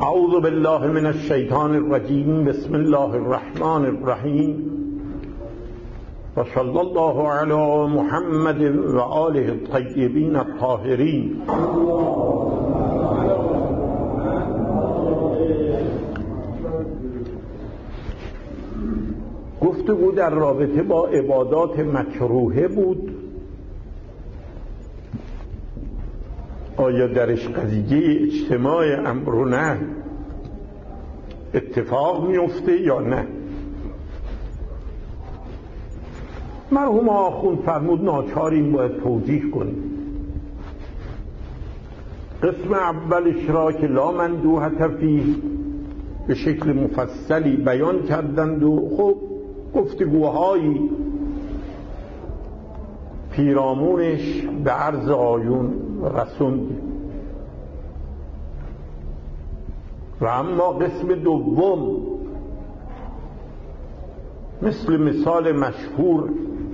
اعوذ بالله من الشیطان الرجیم. بسم الله الرحمن الرحیم و صلی الله علی محمد و آله الطیبین الطاهرین. گفتگو در رابطه با عبادات مکروهه بود. آیا درش قضیه اجتماع امر و نهی اتفاق میفته یا نه؟ مرحوم آخوند فرمود ناچار این باید توضیح کنیم. قسم اولش را که لا مندوحة فیه به شکل مفصلی بیان کردند و خب گفتگوهایی پیرامونش به عرض آیون رسوندیم. و اما قسم دوم مثال مشهور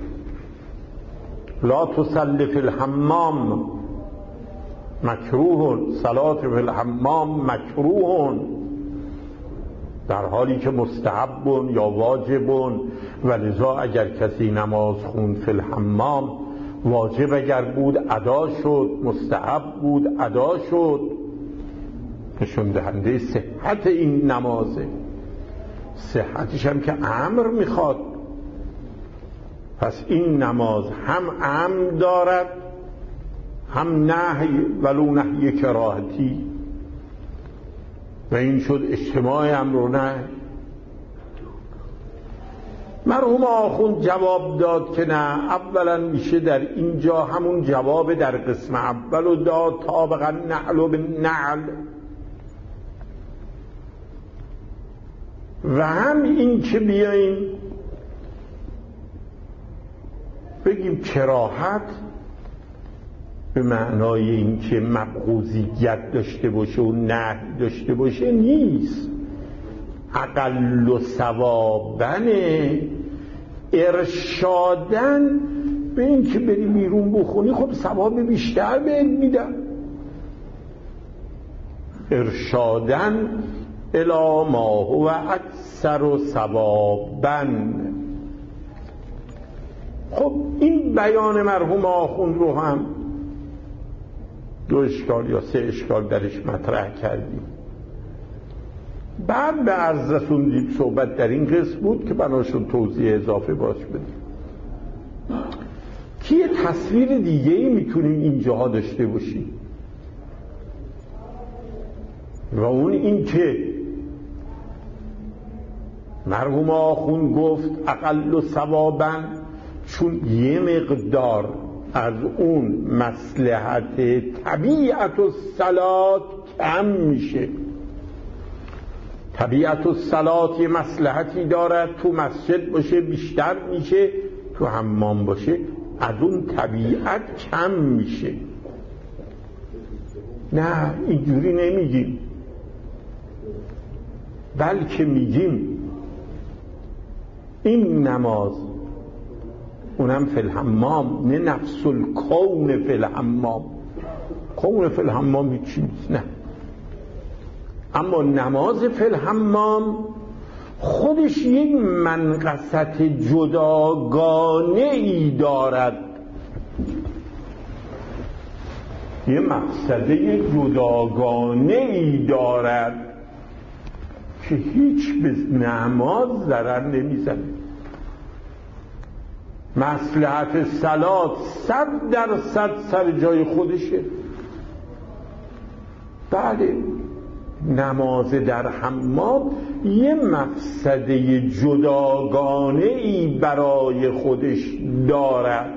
لا تصلی فی الحمام مکروه، صلات فی الحمام مکروه، در حالی که مستحب یا واجب، و لذا اگر کسی نماز خوند فی الحمام واجب اگر بود ادا شد، مستحب بود ادا شد، نشون دهنده صحت این نمازه. صحتش هم که امر میخواد، پس این نماز هم امر دارد هم نهی، ولو نهی کراهتی، و این شد اجتماع امر و نهی. مرحوم آخوند جواب داد که نه، اولا میشه در اینجا همون جواب در قسم اول و داد طابقا نعل و بالنعل، و هم این که بیاییم بگیم کراهت به معنای این که مبغوضیت داشته باشه و نهی داشته باشه نیست. اقل و ثوابن ارشادن به این که بری بیرون بخونی، خب ثواب بیشتر بهت میدم. ارشادن الی ما هو اکثر ثوابن. خب این بیان مرحوم آخوند رو هم 2 اشکال یا 3 اشکال درش مطرح کردیم. بعد به عرض رسوندیم صحبت در این قسم بود که بناشون توضیح اضافه باش بدیم که یه تصویر دیگه ای میتونیم اینجاها داشته باشیم، و اون این که مرحوم آخوند گفت اقل و ثوابن، چون یه مقدار از اون مصلحت طبیعت الصلات کم میشه. طبیعت الصلات یه مصلحتی دارد، تو مسجد باشه بیشتر میشه، تو حمام باشه از اون طبیعت کم میشه. نه اینجوری نمیگیم، بلکه میگیم این نماز اونم فی الحمام، نه نفس الکون فی الحمام. کون فی الحمام هیچی نیست، نه، اما نماز فی الحمام خودش یک منقصت جداگانه ای دارد، یه مقصده جداگانه ای دارد که هیچ به نماز ضرر نمیزنه. مصلحت صلات 100% سر جای خودشه. بله، نماز در حمام یه مفسده جداگانه ای برای خودش دارد،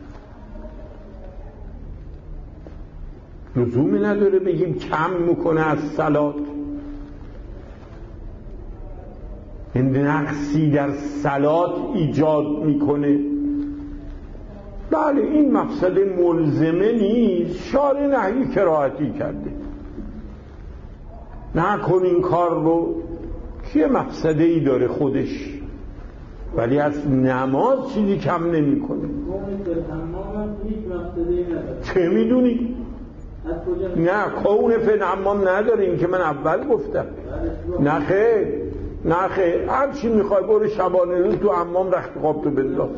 لزومی نداره بگیم کم میکنه از صلات، نقصی در صلات ایجاد میکنه. بله این مفسده ملزمه نیست، شارع نهی کراهتی کرده، نکن این کار رو، که مفسده ای داره خودش، ولی از نماز چیزی کم نمی کنه. چه میدونی؟ نه کون فی الحمام نداریم که من اول گفتم. نه خیر هر چی میخوای برو شبانه روز تو حمام رخت خواب تو بنداز.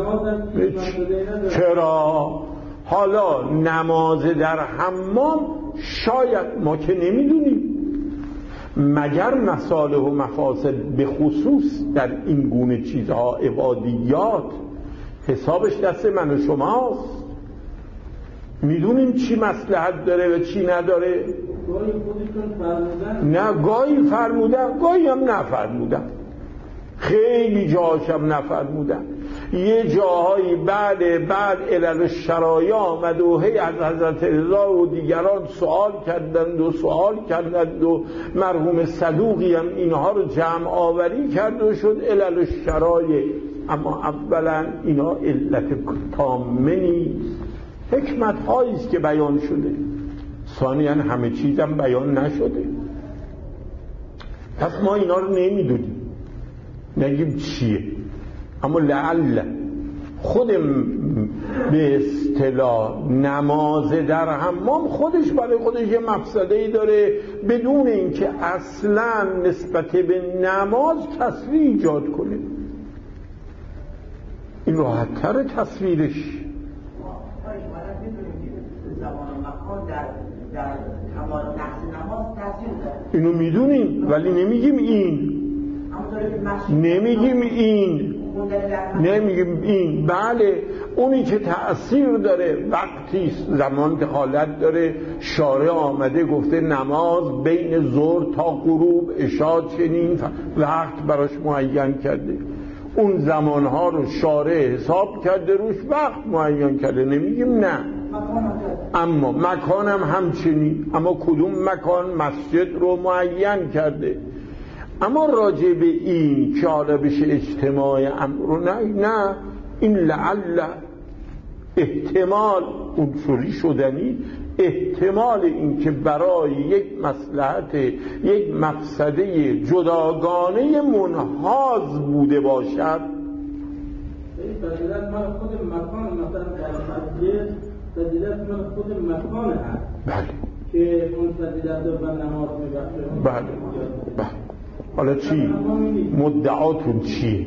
چرا؟ حالا نماز در حمام شاید ما که نمیدونیم، مگر مصالح و مفاسد به خصوص در این گونه چیزها عبادیات حسابش دست من و شماست. میدونیم چی مصلحت داره و چی نداره. نه گاهی فرمودن گاهی هم نفرمودن، خیلی جاهاشم نفرمودن. یه جاهایی بعد علل الشرایع آمد و هی از حضرت رضا و دیگران سوال کردند و مرحوم صدوقی هم اینها رو جمع آوری کرد و شد علل الشرایع. اما اولا اینا علت تامه نیست، حکمت هاییست که بیان شده. ثانیاً همه چیزم بیان نشده. پس ما اینا رو نمیدونیم، نگیم چیه. اما لعل خود به اصطلاح نماز در حمام خودش برای خودش یه مفسده‌ای داره، بدون اینکه اصلا نسبت به نماز تصویر ایجاد کنه. این راحت‌تر تصویرش. اینو میدونیم ولی نمیگیم این. بله اونی که تأثیر داره وقتی زمان دخالت داره، شارع آمده گفته نماز بین ظهر تا غروب عشاء چنین وقت براش معین کرده، اون زمانها رو شارع حساب کرده روش وقت معین کرده، نمیگیم نه. اما مکانم همچنین، اما کدوم مکان؟ مسجد رو معین کرده. اما راجع به این که حالا بشه اجتماع امر، نه این لعل احتمال عنصری شدنی، احتمال این که برای یک مصلحت یک مفسده جداگانه منحاز بوده باشد. فضیلت من خود مکان، مثلا در مسجد فضیلت من خود مکان هست. بله که اون فضیلت رو به نماز میبخشه. بله حالا چی؟ مدعاتون چیه؟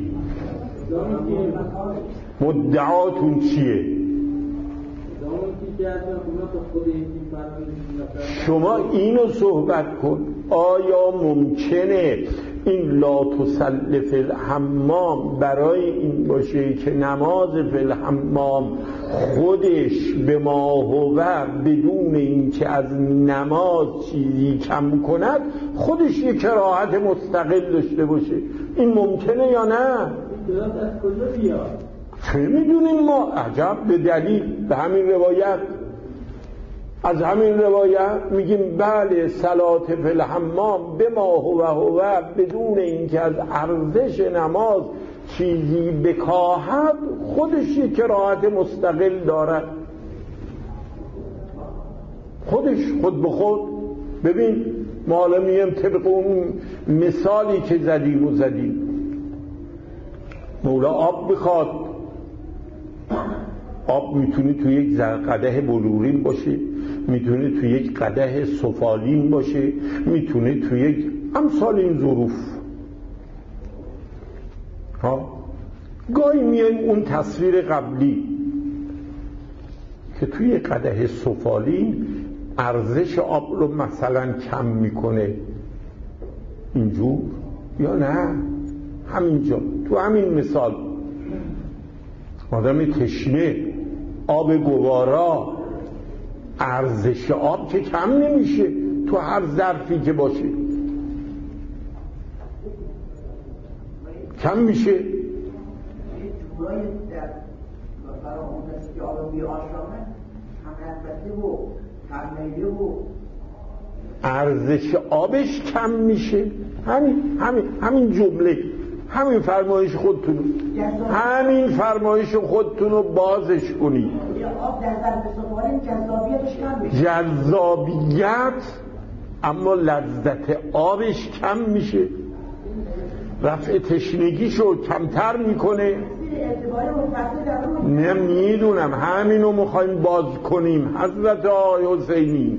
شما اینو صحبت کن. آیا ممکنه این لا تصلی فی الحمام برای این باشه که نماز فی الحمام خودش به ما هو بدون این که از نماز چیزی کم کند خودش یک کراهت مستقل داشته باشه؟ این ممکنه یا نه؟ از کجا بیاد؟ چه میدونیم ما؟ عجب، به دلیل به همین روایت. از همین روایت میگیم بله صلات فی الحمام به ما هو بدون اینکه از ارزش نماز چیزی بکاهد خودش یک کراهت مستقل دارد. خودش خود به خود. ببین ما حالا میگیم طبق اون مثالی که زدیم مولا آب بخواد، آب میتونه توی یک قدح بلورین باشه، میتونه توی یک قدح سفالین باشه، میتونه توی یک امثال این ظروف. گاهی میایم اون تصویر قبلی که توی قدح سفالین ارزش آب رو مثلا کم میکنه اینجور، یا نه همینجا تو همین مثال آدم تشنه آب گوارا ارزش آب که کم نمیشه تو هر ظرفی که باشه، کم میشه. ارزش آبش کم میشه. همین جمله، همین فرمایش خودتون رو بازش کنید. جذابیت اما لذت آبش کم میشه، رفع تشنگیشو کمتر میکنه. اعتباری مفصل در اون نمیدونم همینو میخوایم باز کنیم حضرت آقای حسینی،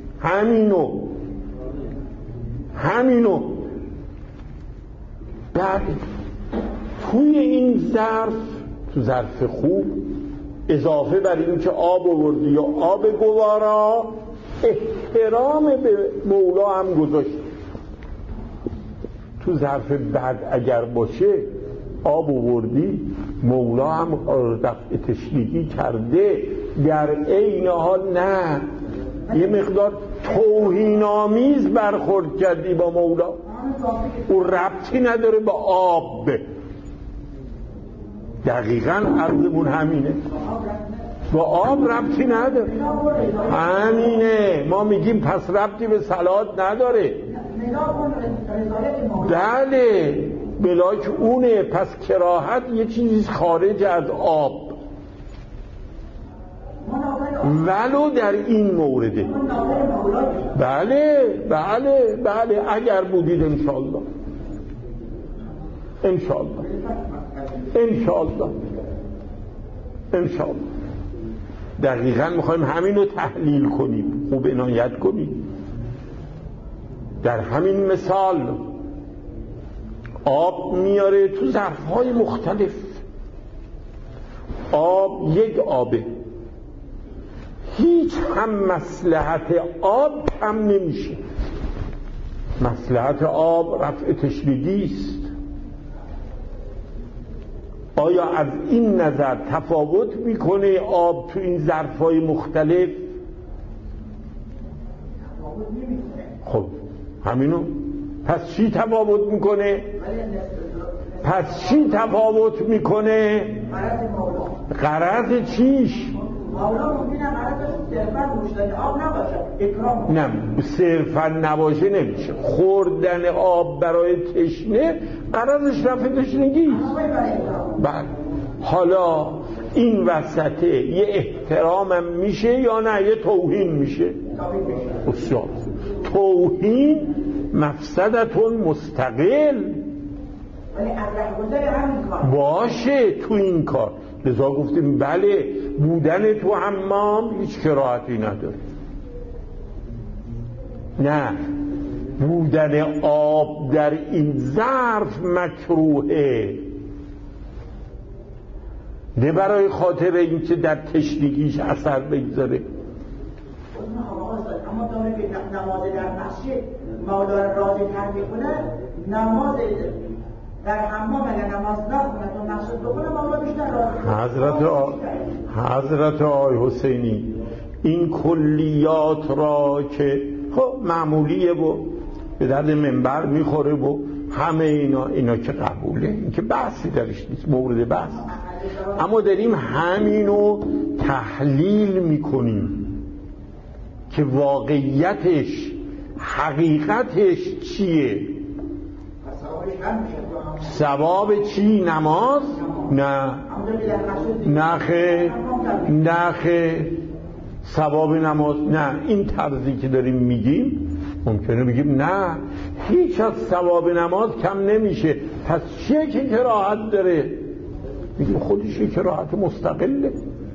همینو بعد توی این ظرف، تو ظرف خوب، اضافه بر این که آب آوردی یا آب گوارا، احترام به مولا هم گذاشت. تو ظرف بعد اگر باشه آب آوردی، مولا هم دفع تشنیگی کرده، در عین حال نه یه مقدار توهین‌آمیز برخورد کردی با مولا، او ربطی نداره با آب. دقیقاً عرضمون همینه، با آب ربطی نداره، همینه. ما میگیم پس ربطی به صلات نداره. بله بلاک اونه. پس کراهت یه چیزی خارج از آب، ولو در این مورده. بله بله بله اگر بودید انشالله انشالله انشالله انشالله. دقیقا میخوایم همین رو تحلیل کنیم، خوب عنایت کنیم. در همین مثال آب میاره تو ظرفهای مختلف، آب یک آبه، هیچ هم مصلحت آب کم نمیشه. مصلحت آب رفع تشنگی است. آیا از این نظر تفاوت میکنه آب تو این ظرفهای مختلف؟ خب همینو. پس چی تفاوت میکنه؟ غرض چیش؟ مولا ممکنه غرضش صرفا نوشیدن آب نباشه، اکرام. نه صرفا نباشه نمیشه. خوردن آب برای تشنه غرضش رفع تشنگی است. بله. حالا این وسطه یه احترامم میشه یا نه یه توهین میشه؟ بسیار. توهین مفسدتون مستقل باشه تو این کار. لذا گفتیم بله بودن تو حمام هیچ کراهتی نداره. نه بودن آب در این ظرف مکروهه، نه برای خاطر این که در تشنگیش اثر بگذاره. اما داره که نماز در مسجد مولا راضی ترک کنه، نماز در حمام اگر نماز نخونه تو مسجد بکنه مولا بیشتر راضی. حضرت آقای حسینی این کلیات را که خب معمولیه و به درد منبر میخوره و همه اینا که قبوله، این که بحثی درش نیست، مورد بحث. اما داریم همینو تحلیل میکنیم که واقعیتش حقیقتش چیه. ثواب چی؟ نماز؟ نه نخه ثواب نماز نه. این طرزی که داریم میگیم ممکنه بگیم نه هیچ از ثواب نماز کم نمیشه، پس چیه که کراهت داره؟ میگیم خودش یه کراهت مستقله،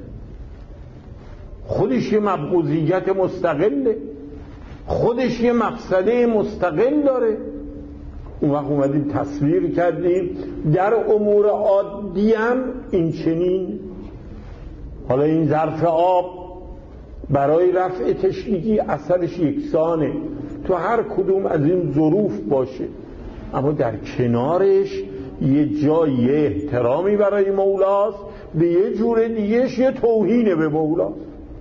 خودش یه مبغوضیت مستقله، خودش یه مقصده مستقل داره. اون وقت اومدیم تصویر کردیم در امور عادی هم این چنین. حالا این ظرف آب برای رفع تشنگی اثرش یکسانه تو هر کدوم از این ظروف باشه، اما در کنارش یه جای احترامی برای مولاست، به یه جور دیگهش یه توهین به مولاست.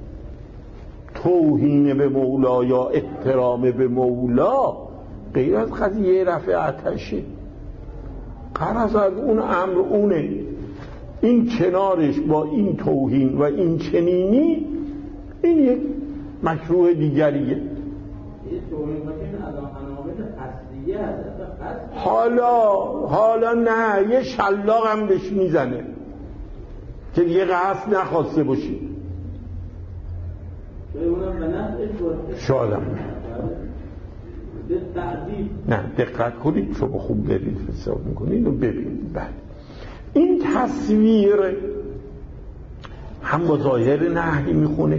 توهین به مولا یا احترام به مولا غیر از قضیه رفع آتشه. غرض از اون امر اونه. این کنارش با این توهین و این چنینی این یک مشروع دیگریه. حالا نه یه شلاق هم بهش میزنه که دیگه قصد نخواسته باشی. شادم نه دقت کنید، شما خوب دارید حساب میکنید و ببینید. بله این تصویر هم با ظاهر نهی میخونه.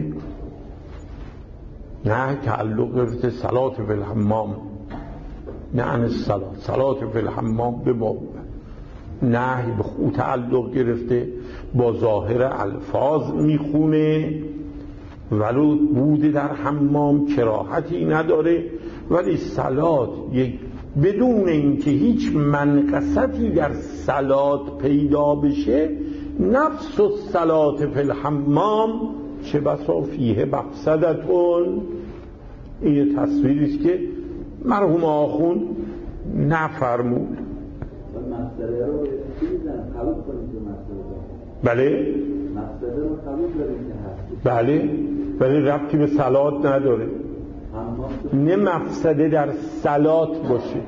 نه تعلق گرفته صلات فی الحمام، نه عن الصلات، صلات فی الحمام به باب نهی به خود تعلق گرفته، با ظاهر الفاظ میخونه، ولو بود در حمام کراهتی نداره. ولی صلات بدون اینکه هیچ منقصتی در صلات پیدا بشه، نفس الصلات فی الحمام چه بسا فیه مفسدتون. این تصویریست که مرحوم آخوند نفرمود. مفسده رو قبول کنید که مفسده بله مفسده رو قبول داریم که هست، بله، ولی ربطی به صلات نداره. نه مفسده در صلات باشه.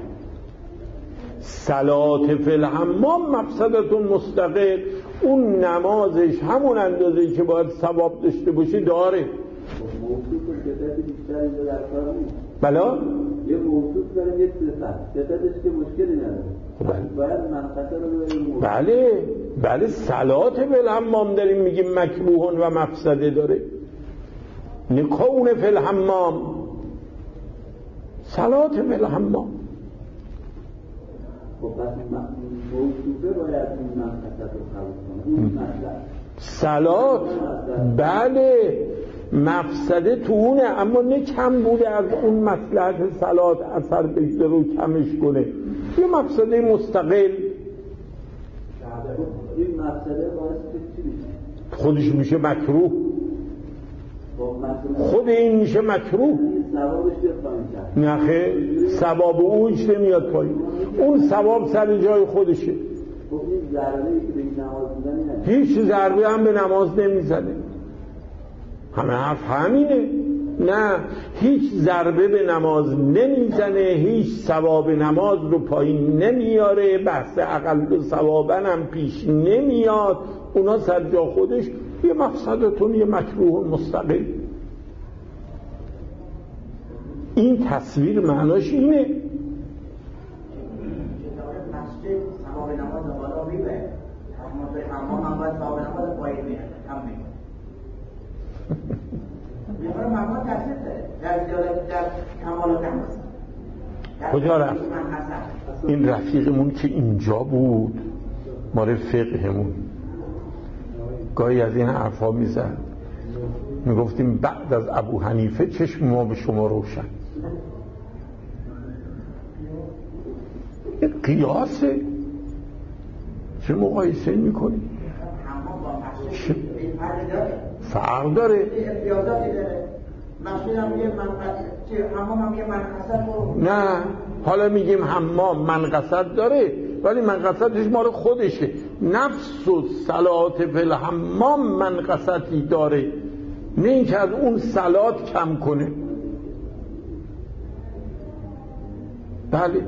صلات فی الحمام مفسدتون مستقل، اون نمازش همون اندازه‌ای که باید ثواب داشته باشه داره. موصوف و شدت بیشتر اینجا در کار نیست. بلا؟ یه موصوف داره یک صفت، شدتش که مشکلی نداره. باید منقطع رو ببینیم. بله صلات فی الحمام داریم میگیم مکروه و مفسده داره. نکون فی الحمام، صلات فی الحمام. خب پس موصوفه باید این منقطع رو قبول کنه. اون مطلب صلات بله مفسده تو اونه، اما نه کم بوده از اون مصلحت صلات اثر بگذاره رو کمش کنه. یه مفسده مستقل. این مفسده باعث چی میشه؟ خودش میشه مکروه. خود این میشه مکروه. ثوابش بیاد پایین. نخه ثواب اونش نمیاد پایین، اون ثواب سر جای خودشه. خب این ضربه‌ای که به نماز میزنه هیچ ضربه هم به نماز نمیزنه. همه حرف همینه. نه، هیچ ضربه به نماز نمیزنه، هیچ ثواب نماز رو پایین نمیاره، بحث اقل ثوابن هم پیش نمیاد. اونا سر جا خودش یه مفسدتون، یه مکروه مستقل. این تصویر معناش اینه. مسجد ثواب نماز بالا میبره، اما به حمام باید ثواب نماز پایین میاره، کم میکنه. میخوره مقام تاثیر داره در کمالات نماز. کجا رفت؟ این رفیقمون که اینجا بود ماره فقهمون گاهی از این حرفا میزد، میگفتیم بعد از ابو حنیفه چشم ما به شما روشن. قیاسه، چه مقایسه میکنی؟ فرق داره. نه، حالا میگیم حمام منقصد داره، ولی منقصدش مال خودشه. نفس و صلات فی الحمام منقصدی داره، نه اینکه از اون صلات کم کنه. بله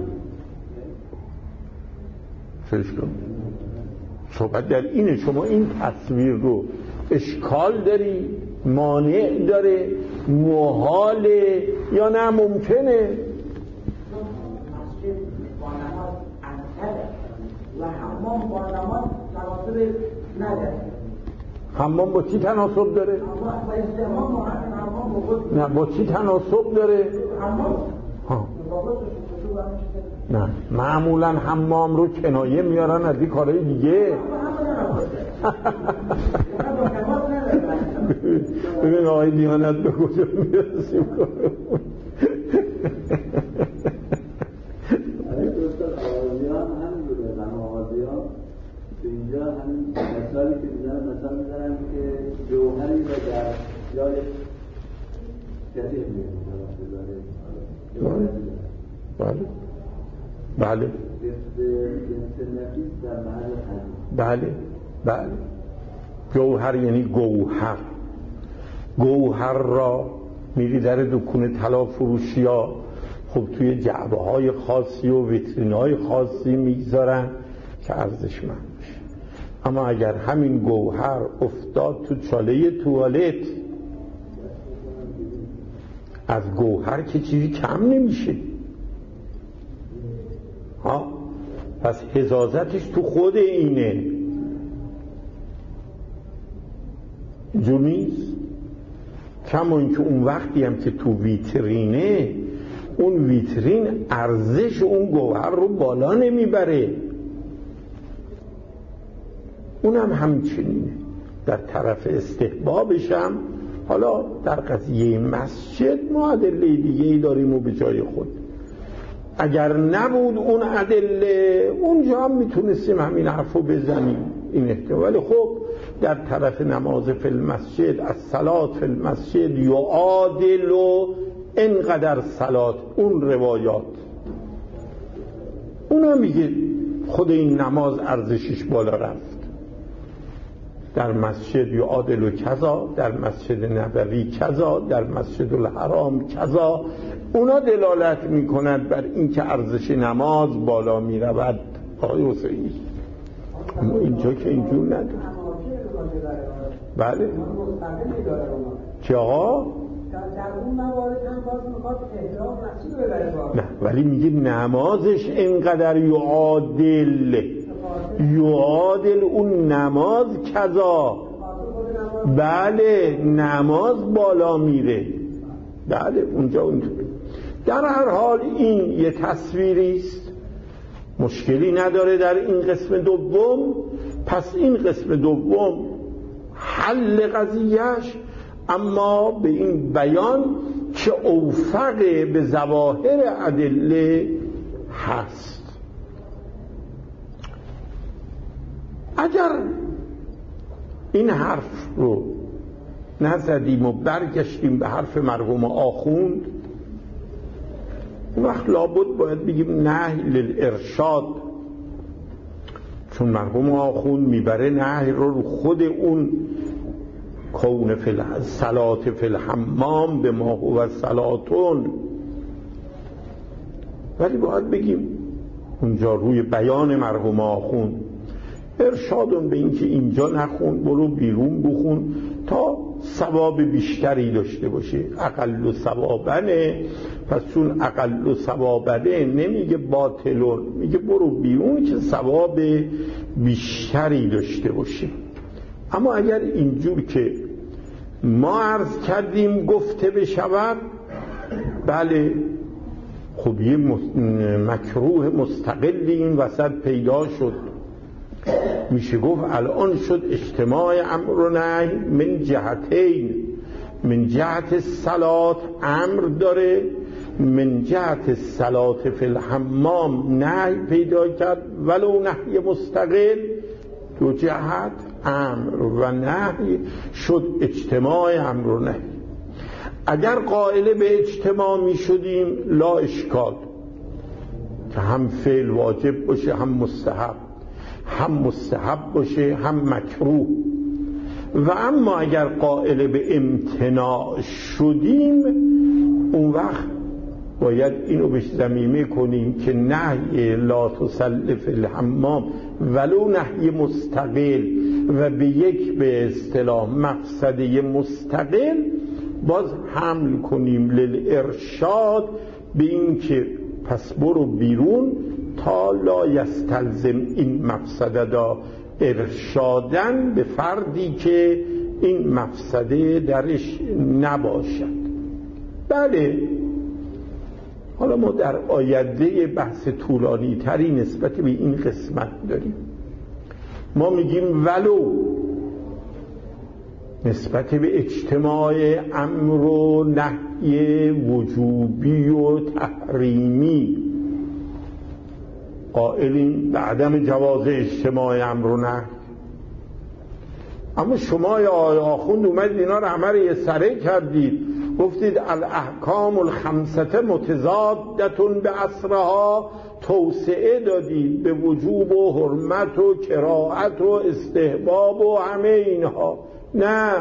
فرش کن. صحبت در اینه. شما این تصویر رو اشکال داری، مانع داره، محاله یا نه ممکنه؟ و حمام با نماز تناسب نداره. حمام با چی تناسب داره؟ با استعمال حمام نه، با چی تناسب داره؟ حمام نه، معمولا حمام رو کنایه میارن از این کارهای دیگه. ببین آقای دیانت به کجا میرسیم. آغازیان همین بوده. من آغازیان اینجا همین مثالی که میزنم مثال میزنم که جوهری رو در جای کثیر میگه. بله بله جوهر یعنی گوهر. گوهر را میری در دکون طلا فروشی ها، خب توی جعبه های خاصی و ویترین های خاصی میگذارن که ارزشمند بشه. اما اگر همین گوهر افتاد تو چاله توالت، از گوهر که چیزی کم نمیشه. پس حفاظتش تو خود اینه. اینجور نیست. کما اینکه اون وقتی هم که تو ویترینه، اون ویترین ارزش اون گوهر رو بالا نمیبره. اونم همچنینه. در طرف استحبابش هم حالا در قضیه مسجد ما ادله دیگه‌ای داریم و به جای خود. اگر نبود اون ادله، اونجا هم میتونستیم همین حرفو بزنیم، این احتمال. ولی خب در طرف نماز فی المسجد، از صلات فی المسجد یعادل و اینقدر صلات، اون روایات اونا میگه خود این نماز ارزشش بالا رفت. در مسجد یعادل و کذا، در مسجد نبوی کذا، در مسجد الحرام کذا، اونا دلالت میکنند بر اینکه ارزش نماز بالا میرود. آقای حسینی اما اینجا که اینجور نداره. بله چه آقا؟ در اون موارد هم باز میخواد احترام مسجد ببره. نه ولی میگه نمازش اینقدر یعادل اون نماز کذا. بله نماز بالا میره. بله اونجا اونجوری. در هر حال این یه تصویری است، مشکلی نداره در این قسم دوم. پس این قسم دوم حل قضیهش اما به این بیان که اوفق به ظواهر ادله هست. اگر این حرف رو نزدیم و برگشتیم به حرف مرحوم آخوند، اون وقت لابد باید بگیم نهی للارشاد، چون مرحوم آخوند میبره نهی رو خود اون کون فی الصلات فی الحمام به ما هو صلاتون. ولی باید بگیم اونجا روی بیان مرحوم آخوند ارشادون به این که اینجا نخون، برو بیرون بخون تا ثواب بیشتری داشته باشه. اقل و ثوابنه. پس چون اقل و ثوابنه نمیگه باطلون، میگه برو بیرون که ثواب بیشتری داشته باشه. اما اگر اینجور که ما عرض کردیم گفته بشود، بله خب یه مکروه مستقلی این وسط پیدا شد. میشه گفت الان شد اجتماع امر و نهی من جهتین. من جهت صلات امر داره، من جهت صلات فی الحمام نهی پیدا کرد، ولو نهی مستقل. دو جهت امر و نهی شد اجتماع امر و نهی. اگر قائل به اجتماع می شدیم لا اشکال که هم فعل واجب باشه، هم مستحب باشه، هم مکروه. و اما اگر قائل به امتناع شدیم، اون وقت باید اینو بهش ضمیمه کنیم که نهی لا تصل فی الحمام ولو نهی مستقل و به یک به اصطلاح مفسده مستقل باز حمل کنیم للارشاد به این که پس برو بیرون تا لا یستلزم این مفسده دا ارشادن به فردی که این مفسده درش نباشد. بله حالا ما در آینده بحث طولانی تری نسبت به این قسمت داریم. ما میگیم ولو نسبت به اجتماع امر و نهی وجوبی و تحریمی قائلین به عدم جواز اجتماع امر و نهی، اما شما یا آخوند اومدید اینا رو همه رو یه سره کردید، گفتید الاحکام الخمسه متضادتون به اصرها، توسعه دادید به وجوب و حرمت و کراهت و استحباب و همه اینها. نه،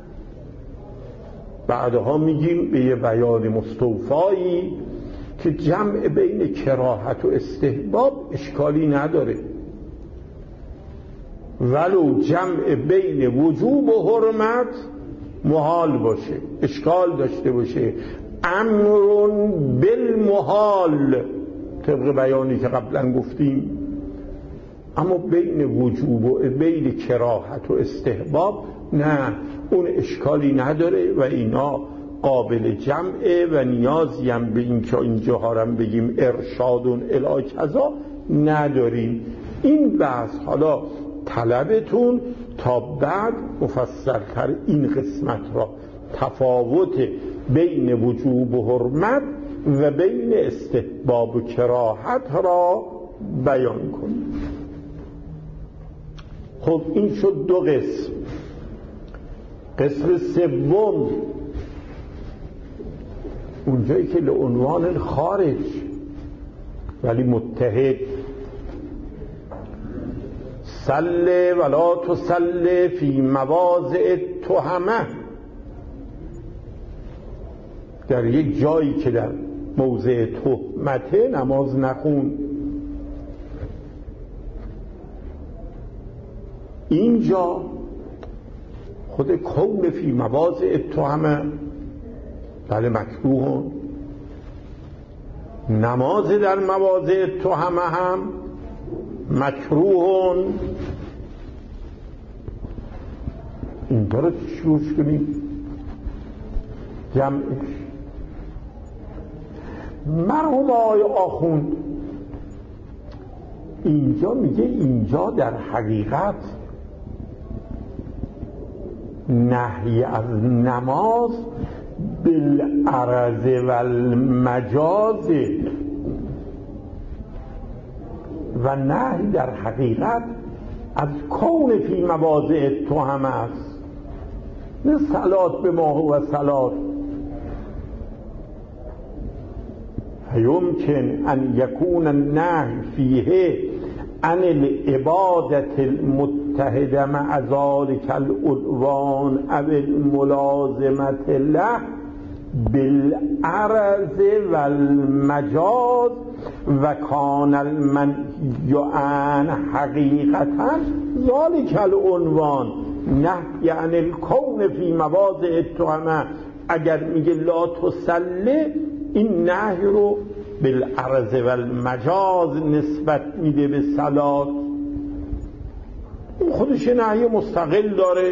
بعدها میگیم به یه بیان مستوفایی که جمع بین کراهت و استحباب اشکالی نداره، ولو جمع بین وجوب و حرمت محال باشه، اشکال داشته باشه. امرون بالمحال طبق بیانی که قبلا گفتیم، اما بین وجوب و بین کراهت و استحباب نه، اون اشکالی نداره و اینا قابل جمعه و نیازی هم به این که اینجاها هم بگیم ارشادون الی کذا نداریم. این بحث حالا طلبتون تا بعد مفصلتر این قسمت را، تفاوت بین وجوب و حرمت و بین استحباب و کراهت را بیان کنیم. خب این شد دو قسم. قسم سوم اونجایی که لعنوان الخارج ولی متحد، صل ولا تصل فی مواضع تهمه، در یک جایی که در موضع تهمته نماز نخون. اینجا خود کون فی مواضع تهمه بله مکروه، نماز در مواضع تهمه هم مکروه. این رو شروع کنیم جمعش. مرحوم آقای آخوند اینجا میگه اینجا در حقیقت نهی از نماز بالعرض و المجاز و نهی در حقیقت از کون فی مواضع تهمه است، نه صلات به ما و صلات. یمکن ان یکون النهی فیه عن العبادة المتحده مع ذلك العنوان او الملازمة له بالعرض والمجاز و کان المنهی عن حقیقتا ذلك العنوان نهی عن الکون فی مواضع التهمه. اگر میگه لا تصلی، این نهی رو بالعرض والمجاز نسبت میده به صلات. خودش نهی مستقل داره.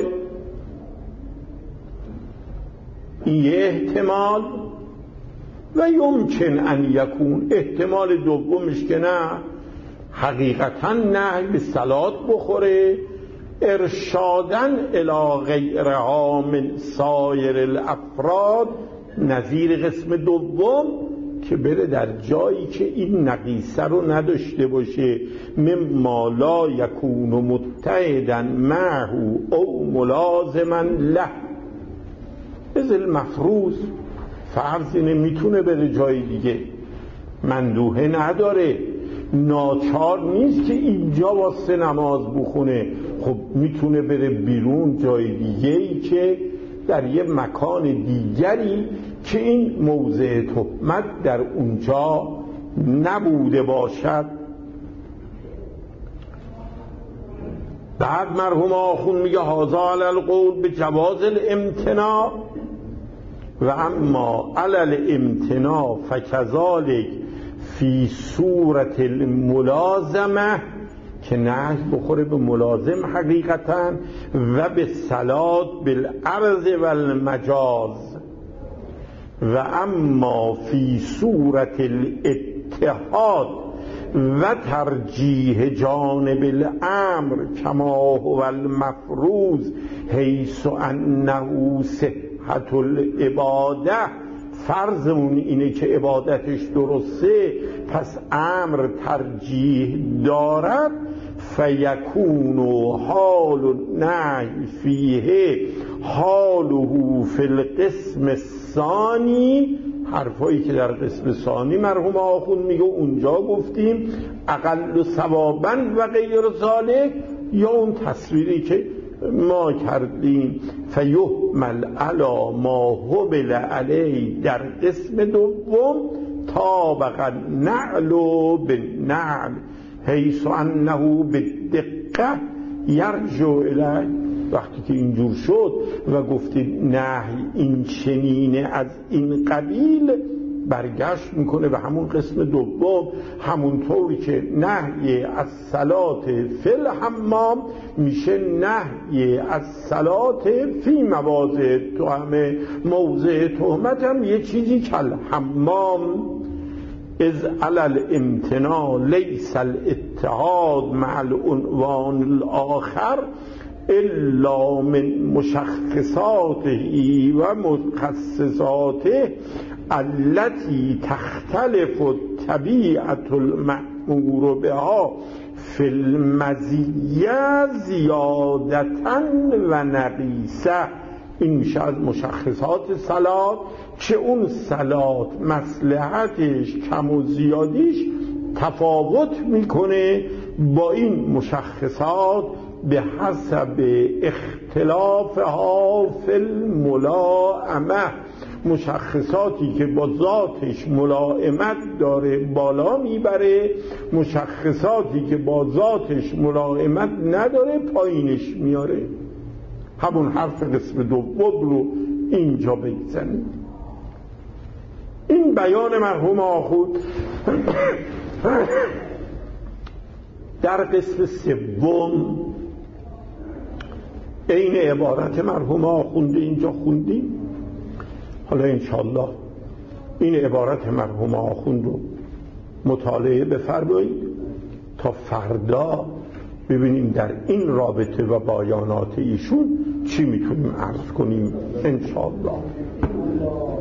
این احتمال و یمکن ان یکون، احتمال دومش که نه حقیقتا نهی به صلات بخوره، ارشادن الی غیرها من سایر الافراد، نظیر قسم دوم که بره در جایی که این نقیصه رو نداشته باشه، مما لا یکون متحدا معه او ملازما له. مثل مفروض فرض اینه میتونه بره جای دیگه، مندوحه نداره، ناچار نیست که اینجا واسه نماز بخونه، خب میتونه بره بیرون جای دیگه‌ای که در یه مکان دیگری که این موضع تهمت در اونجا نبوده باشد. بعد مرحوم آخوند میگه هذا علی القول به جواز الامتناع و اما علی الامتناع فکذالک فی صورت الملازمه، که نهی بخوره به ملازم حقیقتا و به صلات بالعرض و المجاز. و اما فی صورت الاتحاد و ترجیح جانب الامر کما هو المفروض حیث انه صحت العباده، فرضمون اینه که عبادتش درسته پس امر ترجیح دارد، فیکون حال نهی فیه حاله فی القسم الثانی. حرفایی که در قسم ثانی مرحوم آخوند میگه اونجا گفتیم اقل ثوابا و غیر ذالک، یا اون تصویری که ما کردیم فیحمل علی ما حمل علی در قسم دوم طابق النعل بالنعل حیث انه بالدقه یرجع الی. وقتی که اینجور شد و گفتید نهی این چنینه از این قبیل، برگشت میکنه به همون قسم دوم، همونطوری که نهی از صلات فی الحمام میشه نهی از صلات فی مواضع تهمه. موضع تهمت هم یه چیزی کل حمام از علی الامتناع لیس الاتحاد مع العنوان الاخر الا من مشخصاته و مخصصاته التي تختلف الطبیعة المأمور بها فی المزیه زیادتا و نقیصه. این میشه از مشخصات صلات که اون صلات مصلحتش کم و زیادیش تفاوت میکنه با این مشخصات به حسب اختلافها فی الملائمه. مشخصاتی که با ذاتش ملائمت داره بالا میبره، مشخصاتی که با ذاتش ملائمت نداره پایینش میاره. همون حرف قسم دوم رو اینجا بگذاریم. این بیان مرحوم آخوند در قسم سوم این عبارت مرحوم آخوند اینجا خوندیم. حالا انشاءالله این عبارت مرحوم آخوند رو مطالعه بفرمایید تا فردا ببینیم در این رابطه و بیانات ایشون چی میتونیم عرض کنیم انشاءالله.